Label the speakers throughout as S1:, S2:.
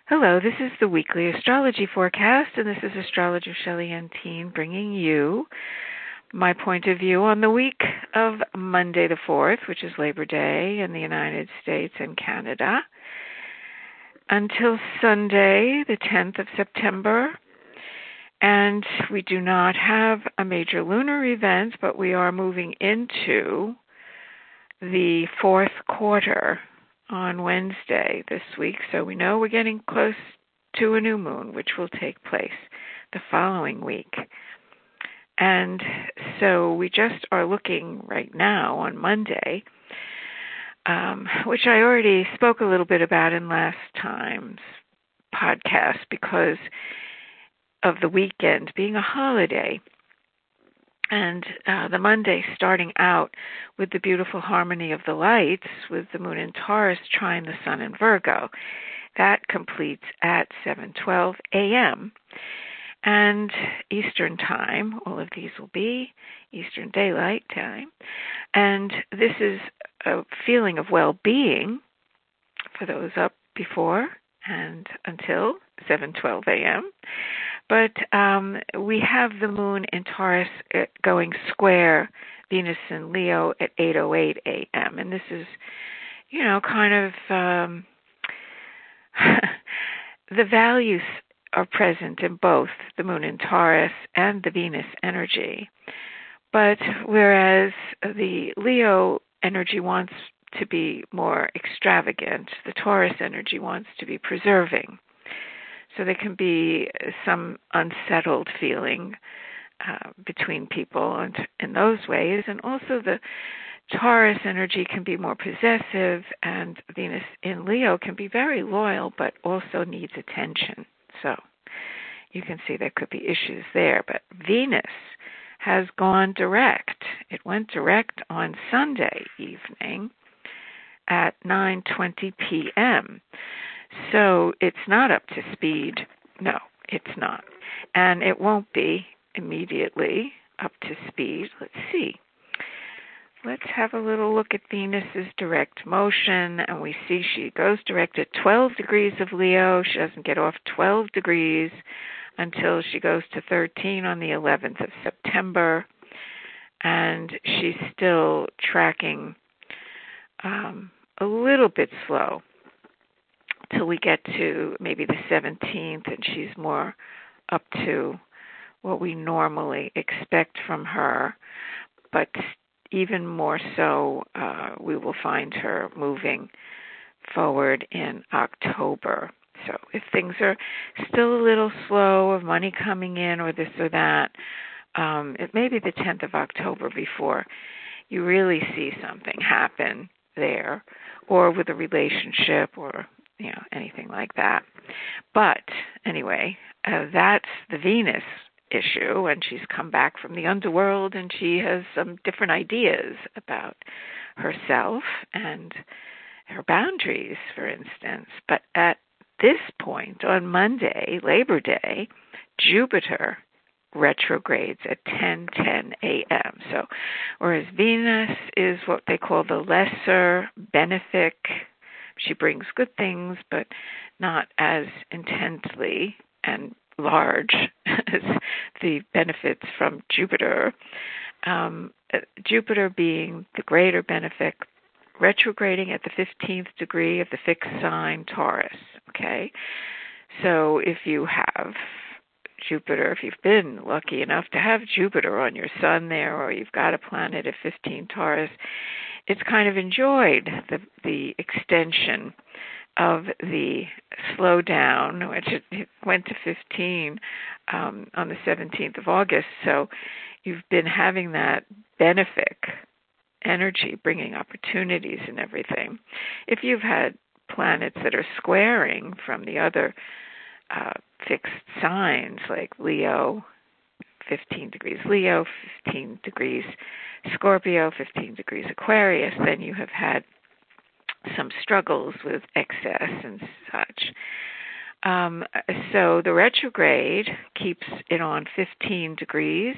S1: Hello, this is the weekly astrology forecast, and this is astrologer Shelley Antine bringing you my point of view on the week of Monday the 4th, which is Labor Day in the United States and Canada, until Sunday, the 10th of September. And we do not have a major lunar event, but we are moving into the fourth quarter on Wednesday this week, so we know we're getting close to a new moon, which will take place the following week. And so we just are looking right now on Monday, which I already spoke a little bit about in last time's podcast because of the weekend being a holiday. And the Monday starting out with the beautiful harmony of the lights with the moon in Taurus trine the sun in Virgo. That completes at 7:12 a.m. and Eastern time. All of these will be Eastern Daylight Time. And this is a feeling of well-being for those up before and until 7:12 a.m. But we have the moon in Taurus going square Venus in Leo at 8:08 a.m. And this is, kind of the values are present in both the moon in Taurus and the Venus energy. But whereas the Leo energy wants to be more extravagant, the Taurus energy wants to be preserving. So there can be some unsettled feeling between people in those ways. And also the Taurus energy can be more possessive, and Venus in Leo can be very loyal, but also needs attention. So you can see there could be issues there. But Venus has gone direct. It went direct on Sunday evening at 9:20 p.m., so it's not up to speed. No, it's not. And it won't be immediately up to speed. Let's see. Let's have a little look at Venus's direct motion. And we see she goes direct at 12 degrees of Leo. She doesn't get off 12 degrees until she goes to 13 on the 11th of September. And she's still tracking a little bit slow till we get to maybe the 17th, and she's more up to what we normally expect from her. But even more so, we will find her moving forward in October. So if things are still a little slow of money coming in or this or that, it may be the 10th of October before you really see something happen there, or with a relationship or anything like that. But anyway, that's the Venus issue, and she's come back from the underworld, and she has some different ideas about herself and her boundaries, for instance. But at this point, on Monday, Labor Day, Jupiter retrogrades at 10:10 a.m. So whereas Venus is what they call the lesser benefic, she brings good things, but not as intensely and large as the benefits from Jupiter. Jupiter being the greater benefic, retrograding at the 15th degree of the fixed sign Taurus. Okay, so if you have Jupiter, if you've been lucky enough to have Jupiter on your sun there, or you've got a planet at 15 Taurus, it's kind of enjoyed the extension of the slowdown, which it went to 15 on the 17th of August. So you've been having that benefic energy, bringing opportunities and everything. If you've had planets that are squaring from the other fixed signs, like Leo, 15 degrees Leo, 15 degrees Scorpio, 15 degrees Aquarius, then you have had some struggles with excess and such. So the retrograde keeps it on 15 degrees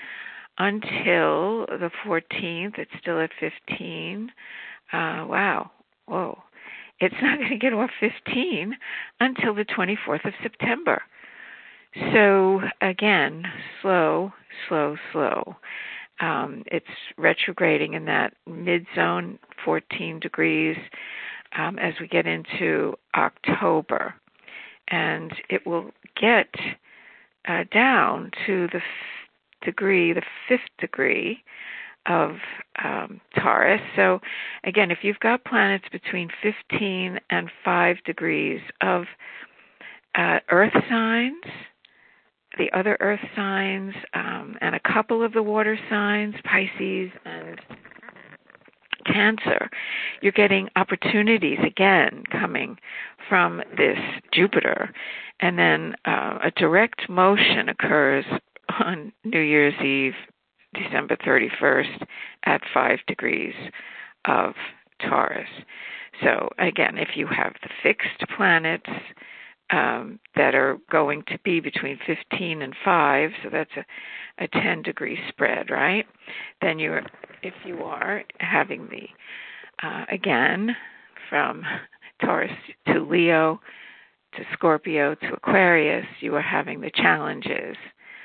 S1: until the 14th. It's still at 15. Wow. Whoa. it's not going to get off 15 until the 24th of September. So again, slow, slow, slow. It's retrograding in that mid-zone, 14 degrees, as we get into October. And it will get down to the fifth degree of Taurus. So again, if you've got planets between 15 and 5 degrees of earth signs, the other earth signs, and a couple of the water signs, Pisces and Cancer, you're getting opportunities again coming from this Jupiter. And then a direct motion occurs on New Year's Eve, December 31st, at 5 degrees of Taurus. So again, if you have the fixed planets that are going to be between 15 and 5, so that's a 10-degree spread, right? Then if you are having the, again, from Taurus to Leo to Scorpio to Aquarius, you are having the challenges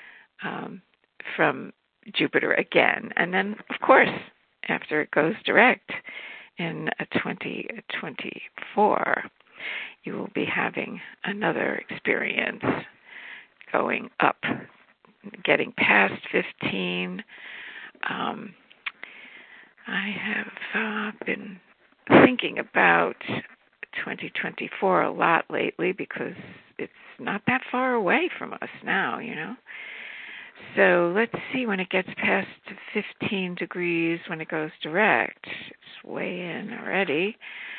S1: from Jupiter again. And then, of course, after it goes direct in 2024, you will be having another experience going up, getting past 15. I have been thinking about 2024 a lot lately because it's not that far away from us now, you know. So let's see when it gets past 15 degrees when it goes direct. It's way in already.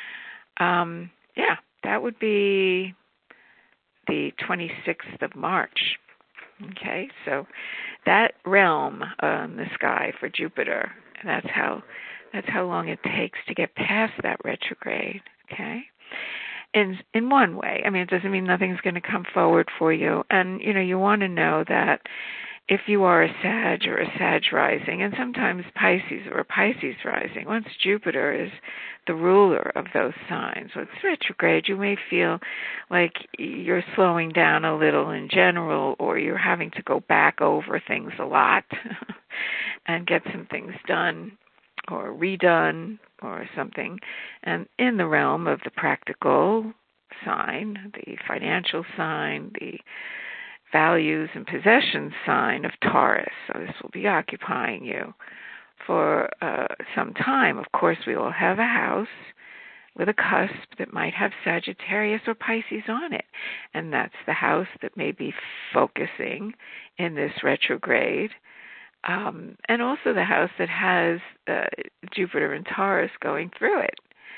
S1: Yeah, that would be the 26th of March. Okay, so that realm in the sky for Jupiter, that's how long it takes to get past that retrograde. Okay, in one way. I mean, it doesn't mean nothing's going to come forward for you, and you want to know that if you are a Sag or a Sag rising, and sometimes Pisces or a Pisces rising, once Jupiter is the ruler of those signs, when it's retrograde, you may feel like you're slowing down a little in general, or you're having to go back over things a lot and get some things done or redone or something. And in the realm of the practical sign, the financial sign, the values and possessions sign of Taurus. So this will be occupying you for some time. Of course, we will have a house with a cusp that might have Sagittarius or Pisces on it. And that's the house that may be focusing in this retrograde. And also the house that has Jupiter and Taurus going through it.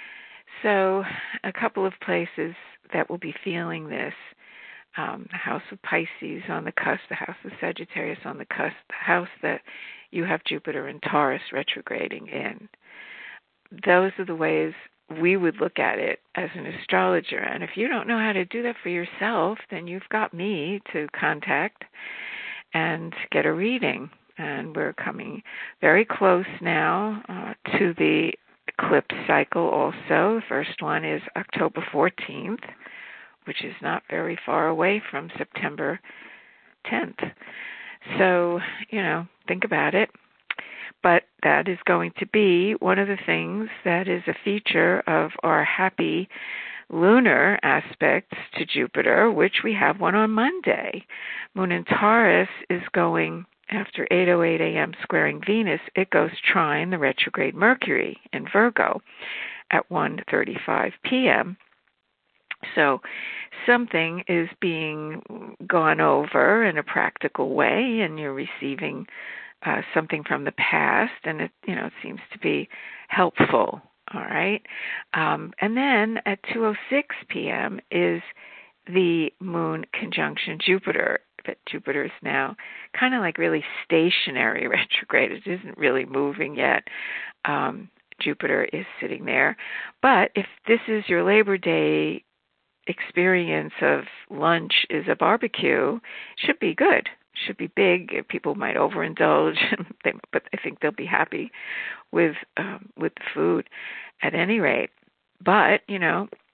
S1: So a couple of places that will be feeling this. The house of Pisces on the cusp, the house of Sagittarius on the cusp, the house that you have Jupiter and Taurus retrograding in. Those are the ways we would look at it as an astrologer. And if you don't know how to do that for yourself, then you've got me to contact and get a reading. And we're coming very close now to the eclipse cycle also. The first one is October 14th. Which is not very far away from September 10th. So, think about it. But that is going to be one of the things that is a feature of our happy lunar aspects to Jupiter, which we have one on Monday. Moon in Taurus is going, after 8:08 a.m. squaring Venus, it goes trine the retrograde Mercury in Virgo at 1:35 p.m., so something is being gone over in a practical way, and you're receiving something from the past, and it seems to be helpful. All right, and then at 2:06 p.m. is the Moon conjunction Jupiter. But Jupiter is now kind of like really stationary retrograde. It isn't really moving yet. Jupiter is sitting there, but if this is your Labor Day experience of lunch is a barbecue, should be good, should be big. People might overindulge, but I think they'll be happy with the food at any rate. But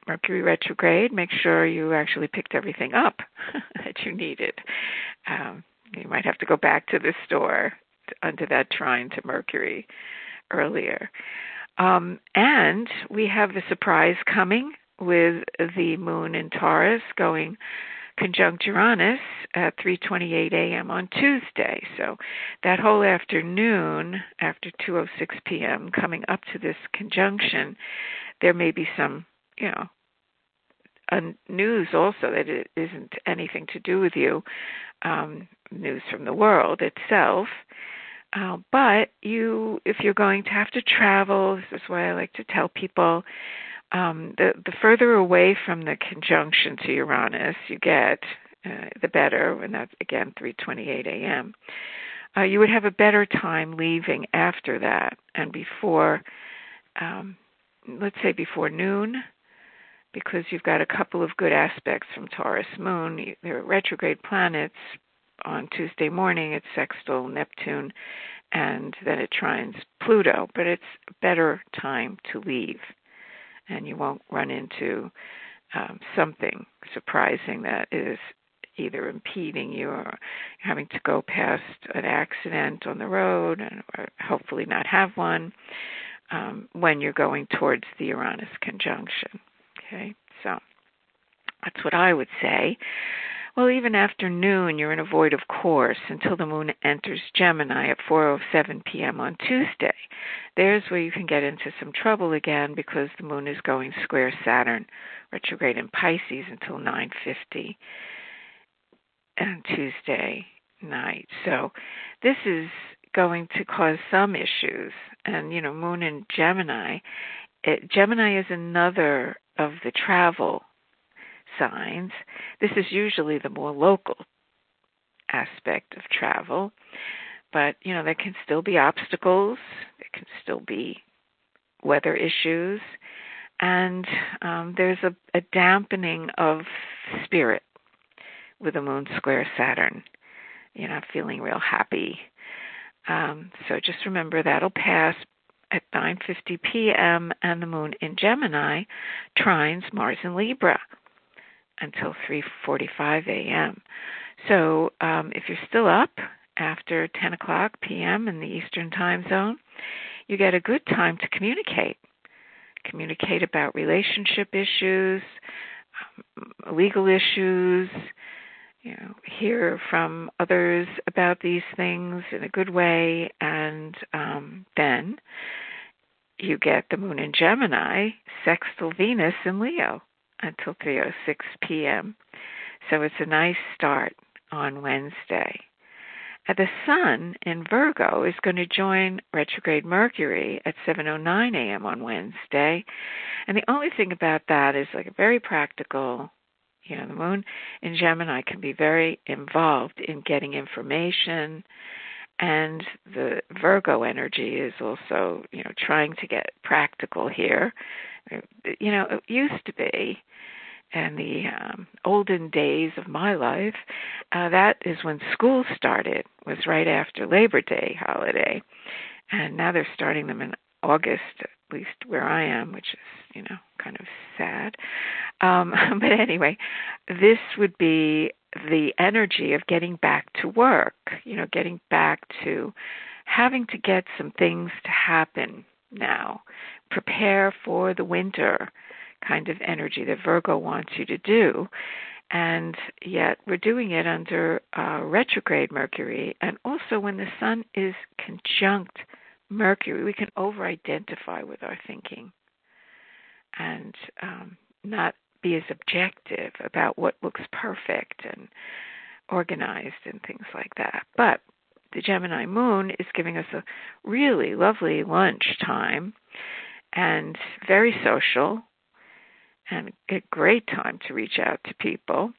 S1: Mercury retrograde, make sure you actually picked everything up that you needed. You might have to go back to the store under that trine to Mercury earlier. And we have a surprise coming with the moon in Taurus going conjunct Uranus at 3:28 a.m. on Tuesday. So that whole afternoon, after 2:06 p.m., coming up to this conjunction, there may be some, news also that it isn't anything to do with you, news from the world itself. But if you're going to have to travel, this is why I like to tell people, the further away from the conjunction to Uranus you get, the better, and that's, again, 3:28 a.m. You would have a better time leaving after that and before, let's say before noon, because you've got a couple of good aspects from Taurus moon. There are retrograde planets. On Tuesday morning, it's sextile Neptune, and then it trines Pluto, but it's a better time to leave, and you won't run into something surprising that is either impeding you or having to go past an accident on the road, or hopefully not have one, when you're going towards the Uranus conjunction. Okay, so that's what I would say. Well, even after noon, you're in a void of course until the moon enters Gemini at 4:07 p.m. on Tuesday. There's where you can get into some trouble again, because the moon is going square Saturn, retrograde in Pisces, until 9:50 on Tuesday night. So this is going to cause some issues. And, moon in Gemini, Gemini is another of the travel signs. This is usually the more local aspect of travel, but there can still be obstacles, there can still be weather issues, and there's a dampening of spirit with the moon square Saturn. You're not feeling real happy. So just remember that'll pass at 9:50 p.m. and the moon in Gemini trines Mars in Libra until 3:45 a.m. So if you're still up after 10 o'clock p.m. in the Eastern time zone, you get a good time to communicate. Communicate about relationship issues, legal issues, hear from others about these things in a good way, and then you get the moon in Gemini, sextile Venus in Leo until 3:06 p.m. So it's a nice start on Wednesday. The sun in Virgo is going to join retrograde Mercury at 7:09 a.m. on Wednesday. And the only thing about that is very practical. The moon in Gemini can be very involved in getting information, and the Virgo energy is also, trying to get practical here. It used to be, in the olden days of my life, that is when school started, was right after Labor Day holiday. And now they're starting them in August, at least where I am, which is, kind of sad. But anyway, this would be the energy of getting back to work, getting back to having to get some things to happen now. Prepare for the winter kind of energy that Virgo wants you to do. And yet we're doing it under retrograde Mercury. And also when the sun is conjunct Mercury, we can over-identify with our thinking and not be as objective about what looks perfect and organized and things like that. But the Gemini moon is giving us a really lovely lunch time and very social and a great time to reach out to people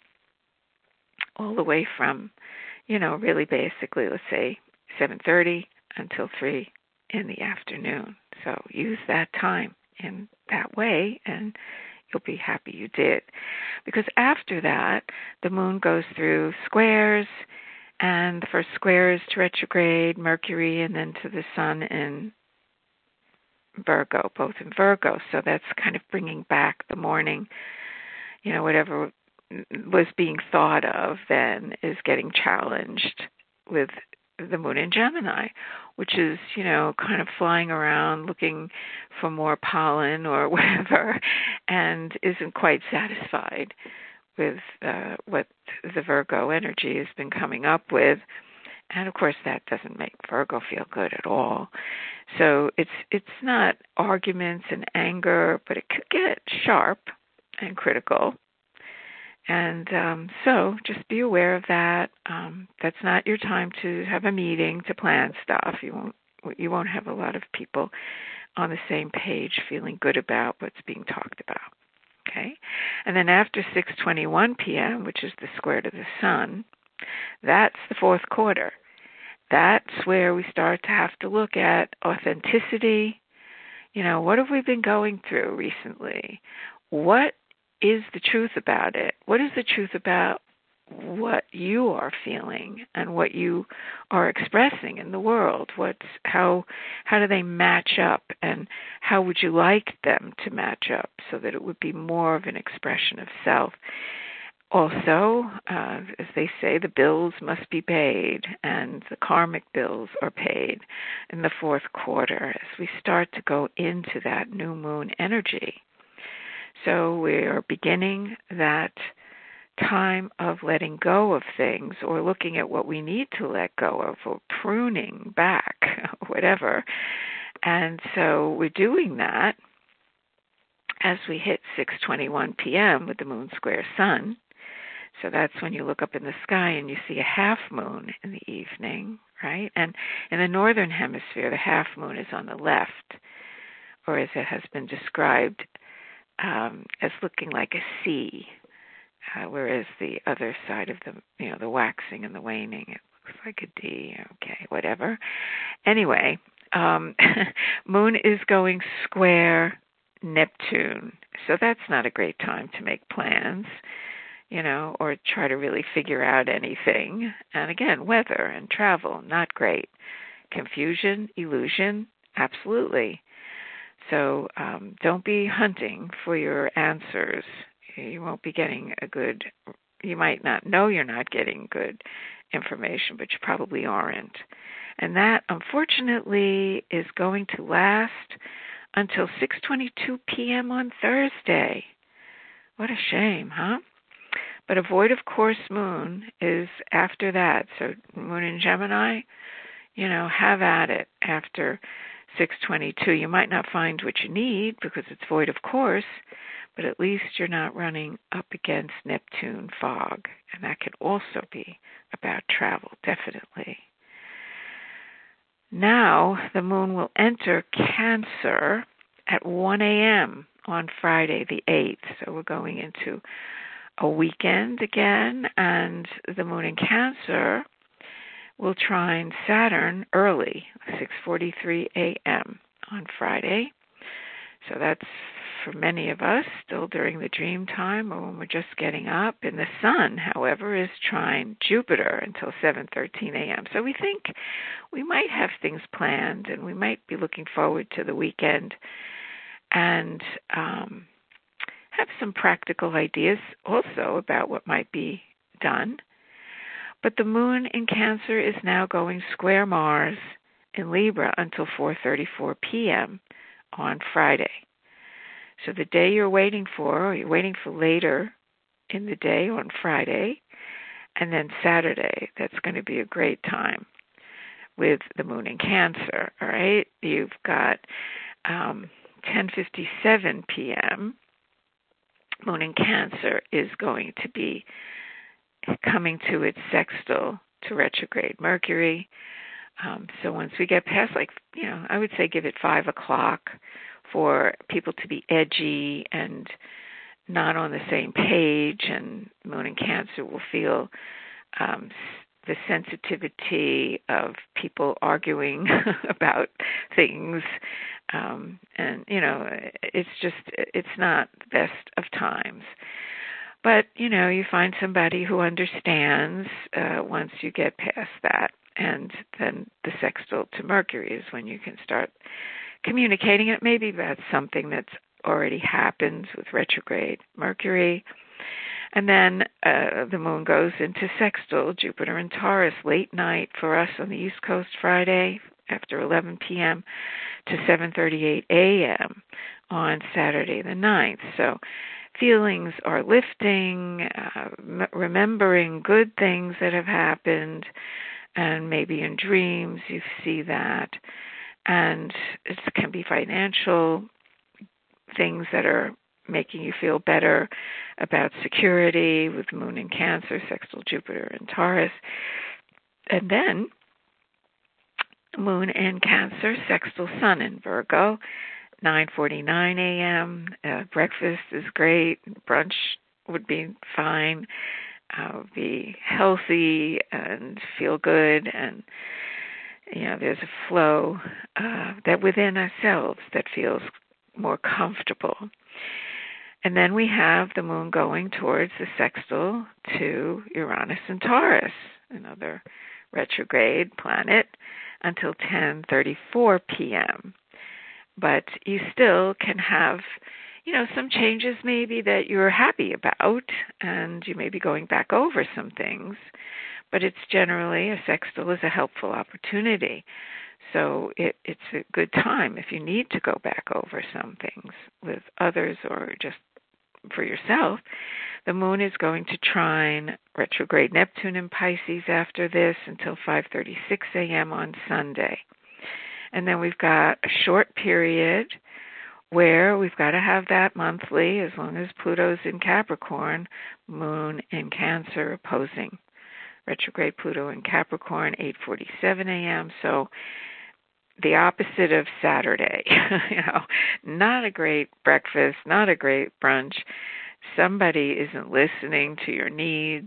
S1: all the way from, really basically, let's say 7:30 until 3 in the afternoon. So use that time in that way and you'll be happy you did. Because after that, the moon goes through squares, and the first square is to retrograde Mercury and then to the sun in Virgo, both in Virgo. So that's kind of bringing back the morning, whatever was being thought of then is getting challenged with the moon in Gemini, which is, kind of flying around looking for more pollen or whatever, and isn't quite satisfied with what the Virgo energy has been coming up with. And of course that doesn't make Virgo feel good at all. So it's not arguments and anger, but it could get sharp and critical. And so just be aware of that. That's not your time to have a meeting to plan stuff. You won't have a lot of people on the same page feeling good about what's being talked about. Okay? And then after 6:21 p.m., which is the square to the sun, that's the fourth quarter. That's where we start to have to look at authenticity. What have we been going through recently? What is the truth about it? What is the truth about what you are feeling and what you are expressing in the world? How do they match up, and how would you like them to match up so that it would be more of an expression of self? Also, as they say, the bills must be paid, and the karmic bills are paid in the fourth quarter as we start to go into that new moon energy. So we are beginning that time of letting go of things, or looking at what we need to let go of, or pruning back, whatever. And so we're doing that as we hit 6:21 p.m. with the moon square sun. So that's when you look up in the sky and you see a half moon in the evening, right? And in the northern hemisphere, the half moon is on the left, or as it has been described, as looking like a C, whereas the other side of the waxing and the waning, it looks like a D. Okay, whatever. Anyway, moon is going square Neptune, so that's not a great time to make plans, or try to really figure out anything. And again, weather and travel, not great. Confusion, illusion, absolutely. So don't be hunting for your answers. You won't be getting you might not know you're not getting good information, but you probably aren't. And that, unfortunately, is going to last until 6:22 p.m. on Thursday. What a shame, huh? But a void of course moon is after that. So moon in Gemini, have at it after 6:22. You might not find what you need because it's void of course, but at least you're not running up against Neptune fog. And that can also be about travel, definitely. Now the moon will enter Cancer at 1 a.m. on Friday the 8th. So we're going into a weekend again, and the moon in Cancer will trine Saturn early, 6:43 a.m. on Friday. So that's, for many of us, still during the dream time or when we're just getting up. And the sun, however, is trine Jupiter until 7:13 a.m. So we think we might have things planned, and we might be looking forward to the weekend, and have some practical ideas also about what might be done. But the moon in Cancer is now going square Mars in Libra until 4:34 p.m. on Friday. So the day you're waiting for, or you're waiting for later in the day on Friday, and then Saturday, that's going to be a great time with the moon in Cancer, all right? You've got 10:57 p.m. Moon in Cancer is going to be coming to its sextile to retrograde Mercury. So once we get past, I would say give it 5 o'clock for people to be edgy and not on the same page, and moon in Cancer will feel the sensitivity of people arguing about things. And, it's not the best of times. But, you find somebody who understands once you get past that. And then the sextile to Mercury is when you can start communicating it maybe about something that's already happened with retrograde Mercury. And then the moon goes into sextile Jupiter and Taurus late night for us on the East Coast Friday after 11 p.m. to 7:38 a.m. on Saturday the 9th. So feelings are lifting, remembering good things that have happened, and maybe in dreams you see that. And it can be financial things that are making you feel better about security with Moon in Cancer, sextile Jupiter and Taurus. And then Moon in Cancer, sextile Sun in Virgo, 9:49 a.m. Breakfast is great. Brunch would be fine. Be healthy and feel good, and there's a flow that within ourselves that feels more comfortable. And then we have the moon going towards the sextile to Uranus and Taurus, another retrograde planet, until 10:34 p.m. But you still can have, some changes maybe that you're happy about, and you may be going back over some things, but it's generally, a sextile is a helpful opportunity. So it's a good time if you need to go back over some things with others or just for yourself. The moon is going to trine retrograde Neptune in Pisces after this until 5:36 a.m. on Sunday. And then we've got a short period where we've got to have that monthly, as long as Pluto's in Capricorn, moon in Cancer opposing retrograde Pluto in Capricorn, 8:47 a.m. So the opposite of Saturday, not a great breakfast, not a great brunch. Somebody isn't listening to your needs,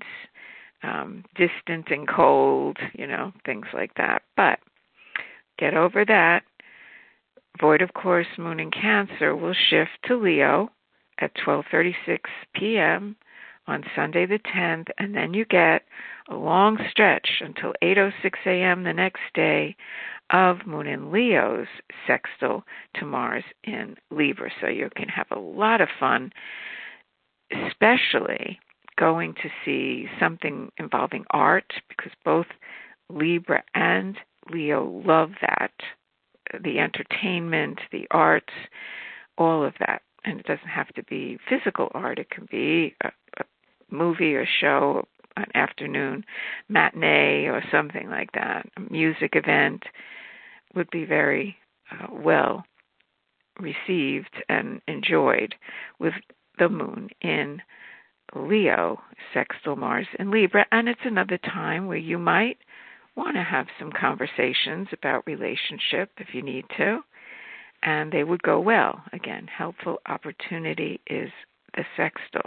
S1: distant and cold, things like that. But get over that. Void of course, moon in Cancer will shift to Leo at 12:36 p.m. on Sunday the 10th, and then you get a long stretch until 8:06 a.m. the next day of moon in Leo's sextile to Mars in Libra. So you can have a lot of fun, especially going to see something involving art, because both Libra and Leo love that. The entertainment, the arts, all of that. And it doesn't have to be physical art. It can be a movie or show, an afternoon matinee or something like that. A music event would be very well received and enjoyed with the moon in Leo, sextile Mars in Libra. And it's another time where you might want to have some conversations about relationship if you need to, and they would go well. Again, helpful opportunity is the sextile.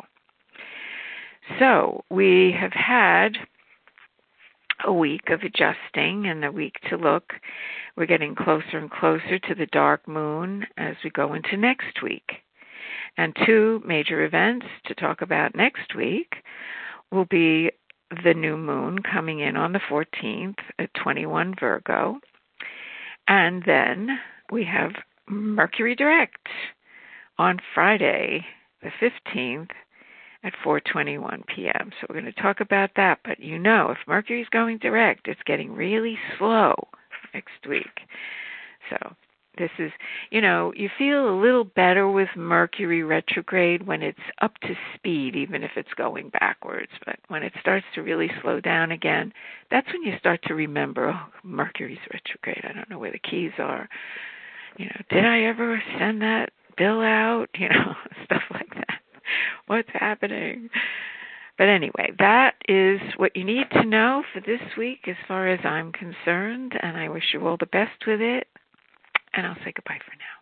S1: So we have had a week of adjusting and a week to look. We're getting closer and closer to the dark moon as we go into next week. And two major events to talk about next week will be the new moon coming in on the 14th at 21 Virgo. And then we have Mercury direct on Friday the 15th at 4:21 p.m. So we're going to talk about that. But if Mercury's going direct, it's getting really slow next week. So this is, you feel a little better with Mercury retrograde when it's up to speed, even if it's going backwards. But when it starts to really slow down again, that's when you start to remember, Mercury's retrograde. I don't know where the keys are. Did I ever send that bill out? Stuff like that. What's happening? But anyway, that is what you need to know for this week as far as I'm concerned, and I wish you all the best with it. And I'll say goodbye for now.